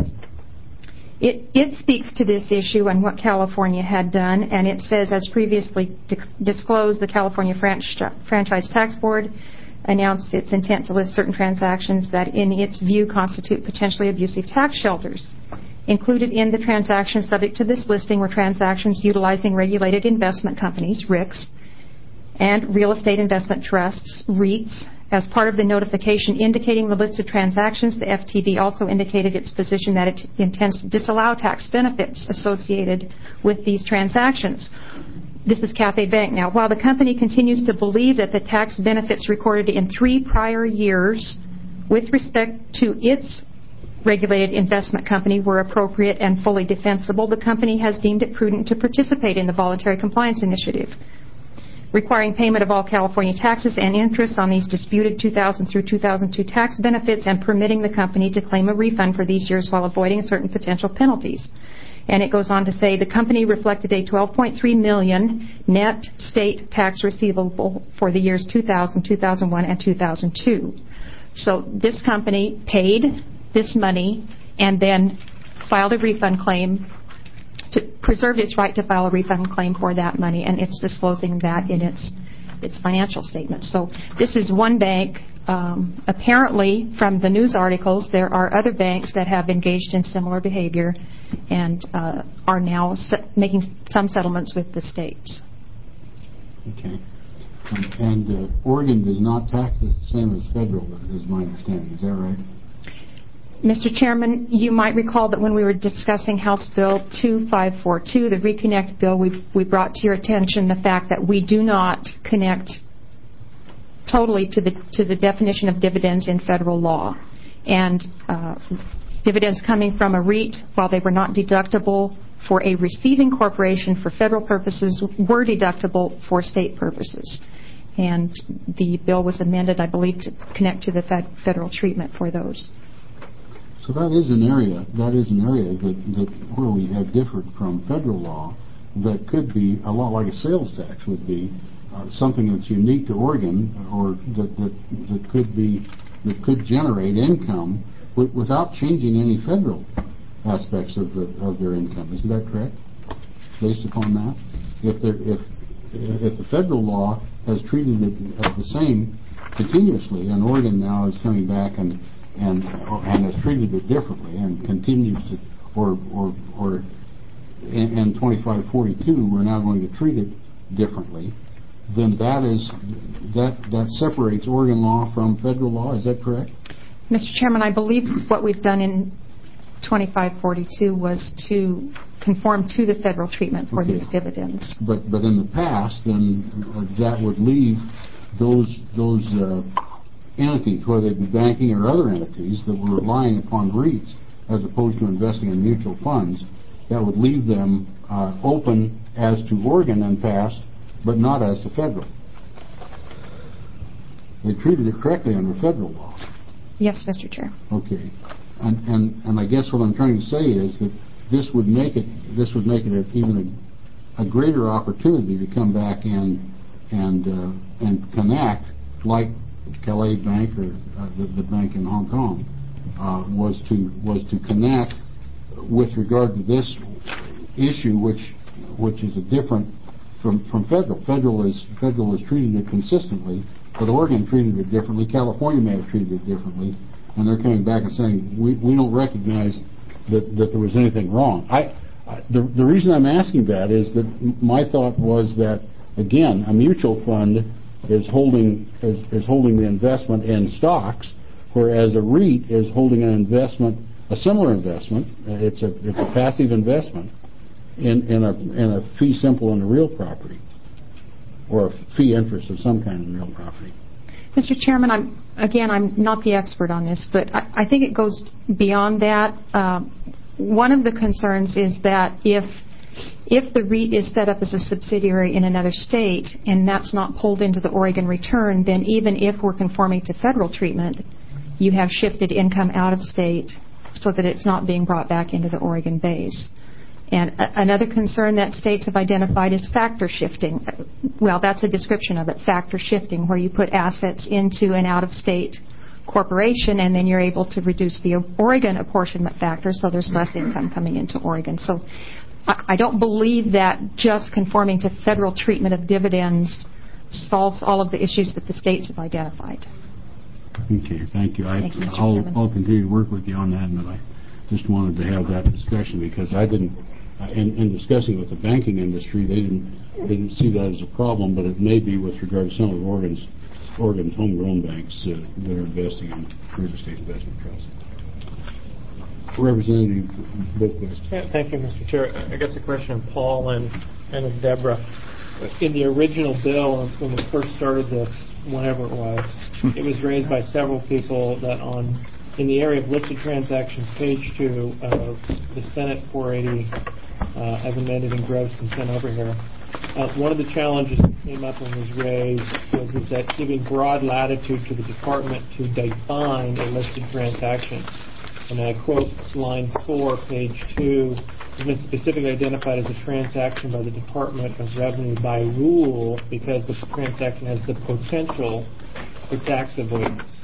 it speaks to this issue and what California had done, and it says, as previously disclosed, the California Franchise Tax Board announced its intent to list certain transactions that, in its view, constitute potentially abusive tax shelters. Included in the transactions subject to this listing were transactions utilizing regulated investment companies, RICs, and real estate investment trusts, REITs. As part of the notification indicating the listed transactions, the FTB also indicated its position that it intends to disallow tax benefits associated with these transactions. This is Cathay Bank. Now, while the company continues to believe that the tax benefits recorded in 3 prior years with respect to its regulated investment company were appropriate and fully defensible, the company has deemed it prudent to participate in the voluntary compliance initiative, requiring payment of all California taxes and interest on these disputed 2000 through 2002 tax benefits and permitting the company to claim a refund for these years while avoiding certain potential penalties. And it goes on to say the company reflected a $12.3 million net state tax receivable for the years 2000, 2001, and 2002. So this company paid this money and then filed a refund claim to preserve its right to file a refund claim for that money, and it's disclosing that in its financial statements. So this is one bank. Apparently, from the news articles, there are other banks that have engaged in similar behavior and are now making some settlements with the states. Okay. And Oregon does not tax this the same as federal, is my understanding. Is that right? Mr. Chairman, you might recall that when we were discussing House Bill 2542, the Reconnect Bill, we brought to your attention the fact that we do not connect totally to the definition of dividends in federal law. And dividends coming from a REIT, while they were not deductible for a receiving corporation for federal purposes, were deductible for state purposes. And the bill was amended, I believe, to connect to the federal treatment for those. So that is an area that where we have differed from federal law that could be a lot like a sales tax would be, something that's unique to Oregon, or that could generate income without changing any federal aspects of their income. Isn't that correct? Based upon that, if the federal law has treated it the same continuously, and Oregon now is coming back and has treated it differently and continues to, or in 2542 we're now going to treat it differently, then that separates Oregon law from federal law. Is that correct? Mr. Chairman, I believe what we've done in 2542 was to conform to the federal treatment for these dividends. But in the past, then that would leave those entities, whether they be banking or other entities, that were relying upon REITs as opposed to investing in mutual funds, that would leave them open as to Oregon in the past, but not as to federal. They treated it correctly under federal law. Yes, Mr. Chair. Okay, and I guess what I'm trying to say is that this would make it even a greater opportunity to come back and connect, like Calais Bank or the bank in Hong Kong was to connect with regard to this issue, which is a different from federal. Federal has treated it consistently, but Oregon treated it differently. California may have treated it differently, and they're coming back and saying we don't recognize that there was anything wrong. The reason I'm asking that is that my thought was that, again, a mutual fund is holding the investment in stocks, whereas a REIT is holding an investment, a similar investment. It's a passive investment in a fee simple in a real property, or a fee interest of some kind in real property. Mr. Chairman, I'm not the expert on this, but I think it goes beyond that. One of the concerns is that if the REIT is set up as a subsidiary in another state and that's not pulled into the Oregon return, then even if we're conforming to federal treatment, you have shifted income out of state so that it's not being brought back into the Oregon base. And another concern that states have identified is factor shifting. Well, that's a description of it, factor shifting, where you put assets into an out-of-state corporation and then you're able to reduce the Oregon apportionment factor so there's less income coming into Oregon. So I don't believe that just conforming to federal treatment of dividends solves all of the issues that the states have identified. Okay, thank you. Thank you, Mr. Chairman. I'll continue to work with you on that, but I just wanted to have that discussion because I didn't, in discussing with the banking industry, they didn't see that as a problem, but it may be with regard to some of Oregon's homegrown banks that are investing in real estate investment trusts. Representative Boquist. Yeah, thank you, Mr. Chair. I guess a question of Paul and of Deborah. In the original bill, when we first started this, whenever it was raised by several people that in the area of listed transactions, page 2 of the Senate 480, as amended and grossed and sent over here. One of the challenges that came up and was raised was that giving broad latitude to the department to define a listed transaction. And I quote line 4, page 2, has been specifically identified as a transaction by the Department of Revenue by rule because the transaction has the potential for tax avoidance.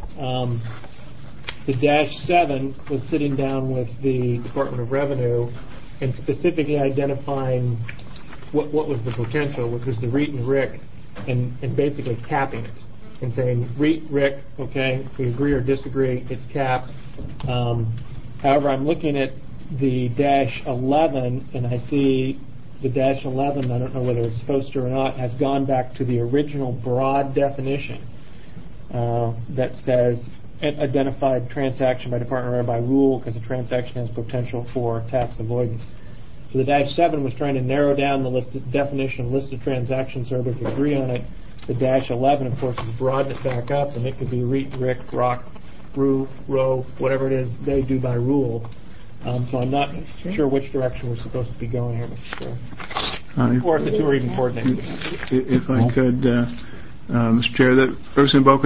The -7 was sitting down with the Department of Revenue and specifically identifying what was the potential, which was the REIT and RIC, and basically capping it and saying, REIT, RIC, okay, we agree or disagree, it's capped. However, I'm looking at the -11, and I see the -11, I don't know whether it's supposed to or not, has gone back to the original broad definition that says an identified transaction by Department of Revenue by rule because the transaction has potential for tax avoidance. So the -7 was trying to narrow down the definition of listed transactions so everybody could agree on it. The -11, of course, is broaden it back up, and it could be REIT, RIC, ROC, RU, RO, whatever it is they do by rule. So I'm not sure which direction we're supposed to be going here, Mr. Chair. Or if the two are even coordinated. If I could, Mr. Chair, Representative Boca,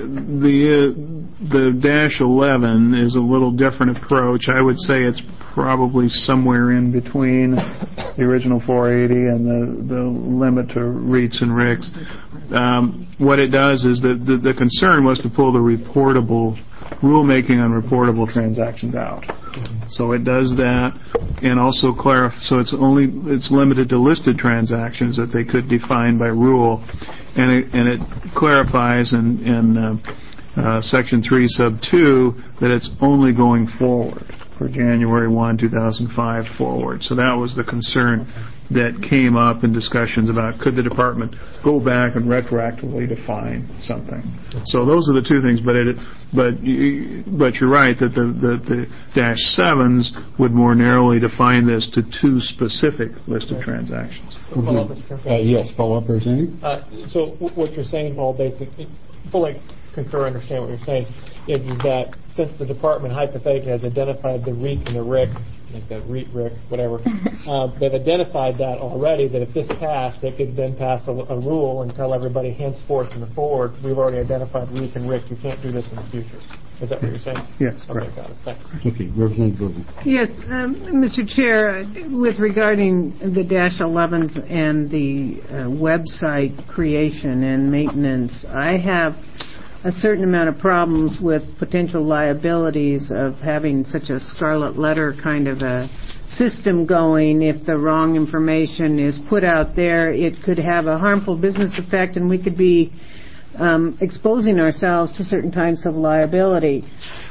the -11 is a little different approach. I would say it's probably somewhere in between the original 480 and the limit to REITs and RICs. What it does is that the concern was to pull the reportable rulemaking on reportable transactions out. So it does that, and also so it's limited to listed transactions that they could define by rule, and it clarifies in Section 3, Sub 2, that it's only going forward for January 1, 2005 forward. So that was the concern that came up in discussions about could the department go back and retroactively define something. So those are the two things. But you're right that the -7s would more narrowly define this to two specific listed transactions. Yes, follow-up, Representative. So what you're saying, Paul, basically, fully concur, understand what you're saying, is that since the department hypothetically has identified the REIT and the RIC, like the REIT, RIC, whatever, they've identified that already, that if this passed, they could then pass a rule and tell everybody henceforth in the forward, we've already identified REIT and RIC, you can't do this in the future. Is that what you're saying? Yes. Okay, got it. Thanks. Okay, Representative Bergen. Yes, Mr. Chair, with regarding the -11s and the website creation and maintenance, I have a certain amount of problems with potential liabilities of having such a scarlet letter kind of a system going. If the wrong information is put out there, it could have a harmful business effect, and we could be exposing ourselves to certain types of liability.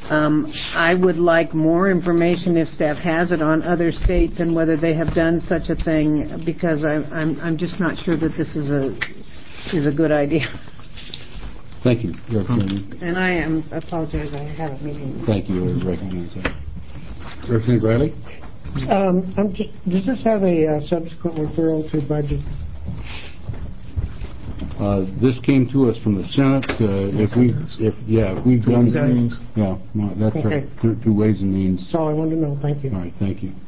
I would like more information, if staff has it, on other states and whether they have done such a thing, because I'm just not sure that this is a good idea. Thank you, Representative. And I apologize, I have a meeting. Thank you, I recognize that. Representative Riley? Does this have a subsequent referral to budget? This came to us from the Senate. If we've done, that's okay. right. Through Ways and Means. That's all I wanted to know. Thank you. All right, thank you.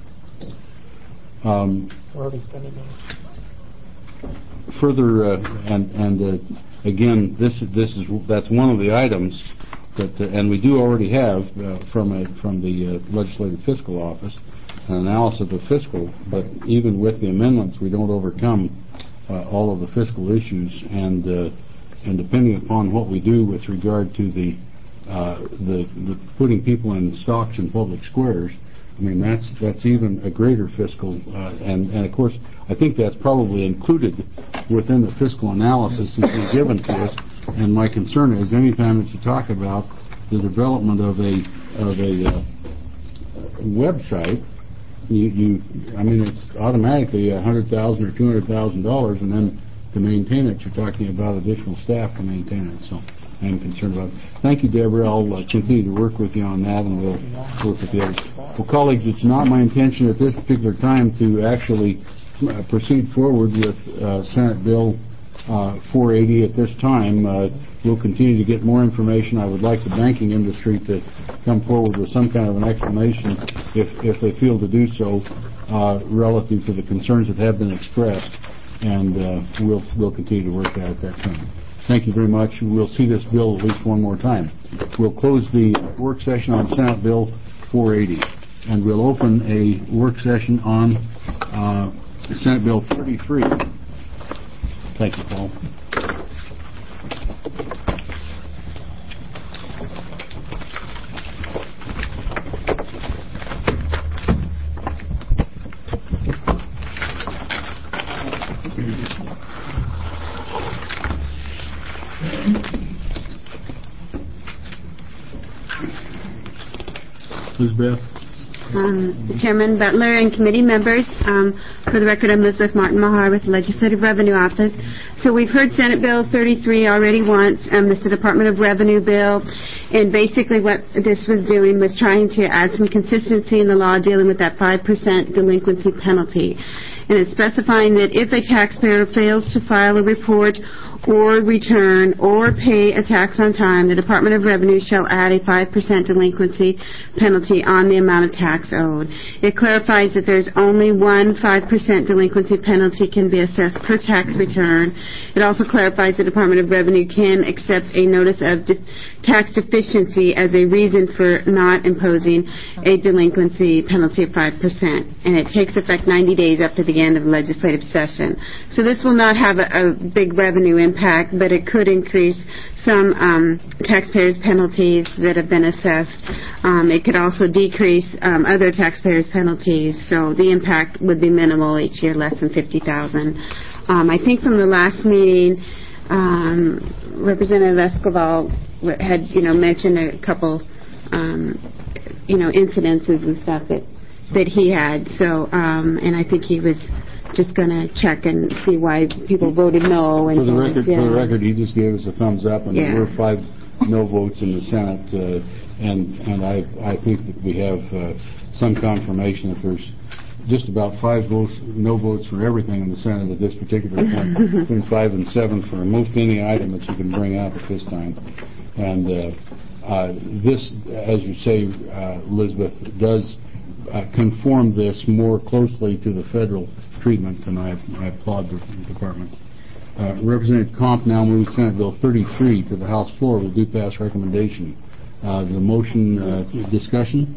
We're already spending money. Further, again, that's one of the items that, and we do already have from the Legislative Fiscal Office an analysis of the fiscal. But even with the amendments, we don't overcome all of the fiscal issues, and depending upon what we do with regard to the putting people in stocks in public squares, I mean that's even a greater fiscal, and of course I think that's probably included within the fiscal analysis that's been given to us. And my concern is anytime that you talk about the development of a website, it's automatically $100,000 or $200,000, and then to maintain it, you're talking about additional staff to maintain it. So I'm concerned about it. Thank you, Deborah. I'll continue to work with you on that, and we'll work with the others. Well, colleagues, it's not my intention at this particular time to actually proceed forward with Senate Bill 480 at this time. We'll continue to get more information. I would like the banking industry to come forward with some kind of an explanation, if they feel to do so, relative to the concerns that have been expressed, and we'll continue to work at that time. Thank you very much. We'll see this bill at least one more time. We'll close the work session on Senate Bill 480, and we'll open a work session on Senate Bill 33. Thank you, Paul. Elizabeth? Chairman Butler and committee members. For the record, I'm Elizabeth Martin Mahar with the Legislative Revenue Office. So we've heard Senate Bill 33 already once. This is the Department of Revenue bill. And basically what this was doing was trying to add some consistency in the law dealing with that 5% delinquency penalty. And it's specifying that if a taxpayer fails to file a report or return or pay a tax on time, the Department of Revenue shall add a 5% delinquency penalty on the amount of tax owed. It clarifies that there's only one 5% delinquency penalty can be assessed per tax return. It also clarifies the Department of Revenue can accept a notice of tax deficiency as a reason for not imposing a delinquency penalty of 5%. And it takes effect 90 days after the end of the legislative session. So this will not have a big revenue impact, but it could increase some taxpayers' penalties that have been assessed. It could also decrease other taxpayers' penalties, so the impact would be minimal each year, less than $50,000. I think from the last meeting, Representative Escobar had, mentioned a couple, incidences and stuff that he had. So, and I think he was just going to check and see why people voted no. And for the record, he just gave us a thumbs up, and there were 5 no votes in the Senate, and I think that we have some confirmation that there's just about 5 votes, no votes for everything in the Senate at this particular point, between 5 and 7 for most any item that you can bring up at this time. And this, as you say, Elizabeth, does conform this more closely to the federal treatment, and I applaud the department. Representative Comp now moves Senate Bill 33 to the House floor with due pass recommendation. The motion discussion.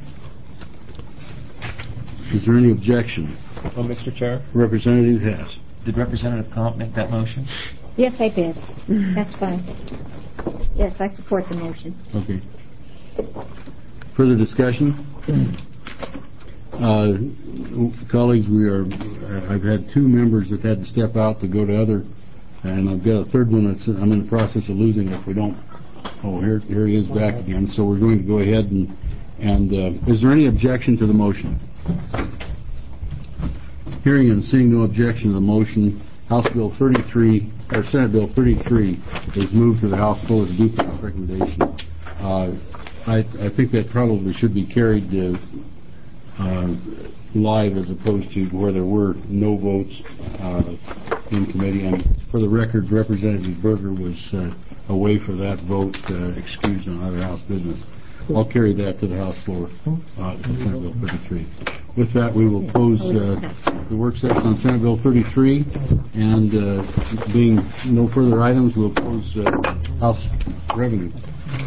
Is there any objection? Mr. Chair. Representative Hess. Did Representative Comp make that motion? Yes, I did. That's fine. Yes, I support the motion. Okay. Further discussion? Colleagues, I've had 2 members that had to step out to go to other, and I've got a third one I'm in the process of losing if we don't. Oh, here he is back again. So we're going to go ahead and is there any objection to the motion? Hearing and seeing no objection to the motion, Senate Bill 33 is moved to the House floor with a due pass recommendation. I think that probably should be carried live as opposed to where there were no votes in committee. And for the record, Representative Berger was away for that vote, excused on other House business. I'll carry that to the House floor, Senate Bill 33. With that, we will close the work session on Senate Bill 33, and being no further items, we'll close House Revenue.